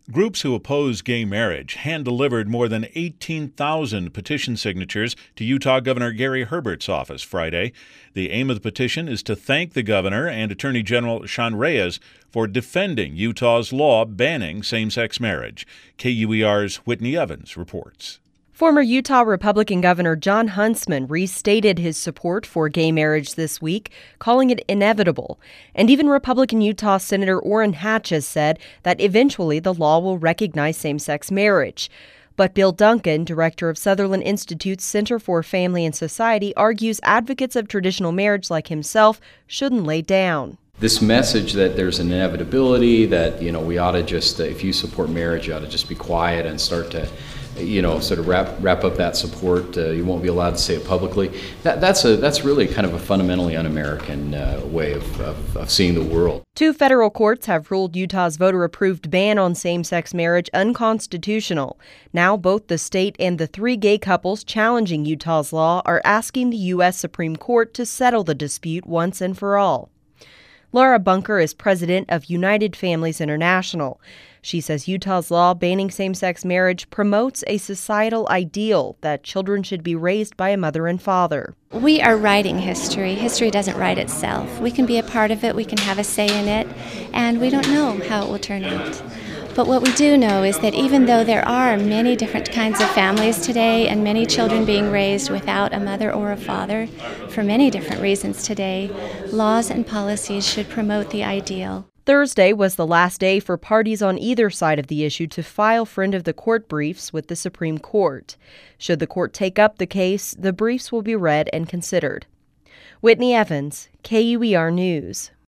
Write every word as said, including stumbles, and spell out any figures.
Groups who oppose gay marriage hand-delivered more than eighteen thousand petition signatures to Utah Governor Gary Herbert's office Friday. The aim of the petition is to thank the governor and Attorney General Sean Reyes for defending Utah's law banning same-sex marriage. K U E R's Whitney Evans reports. Former Utah Republican Governor Jon Huntsman restated his support for gay marriage this week, calling it inevitable. And even Republican Utah Senator Orrin Hatch has said that eventually the law will recognize same-sex marriage. But Bill Duncan, director of Sutherland Institute's Center for Family and Society, argues advocates of traditional marriage like himself shouldn't lay down. This message that there's an inevitability, that, you know, we ought to just, uh, if you support marriage, you ought to just be quiet and start to, you know, sort of wrap wrap up that support. Uh, you won't be allowed to say it publicly. That that's a that's really kind of a fundamentally un-American uh, way of, of, of seeing the world. Two federal courts have ruled Utah's voter-approved ban on same-sex marriage unconstitutional. Now both the state and the three gay couples challenging Utah's law are asking the U S Supreme Court to settle the dispute once and for all. Laura Bunker is president of United Families International. She says Utah's law banning same-sex marriage promotes a societal ideal that children should be raised by a mother and father. We are writing history. History doesn't write itself. We can be a part of it, we can have a say in it, and we don't know how it will turn out. But what we do know is that even though there are many different kinds of families today and many children being raised without a mother or a father, for many different reasons today, laws and policies should promote the ideal. Thursday was the last day for parties on either side of the issue to file friend of the court briefs with the Supreme Court. Should the court take up the case, the briefs will be read and considered. Whitney Evans, K U E R News.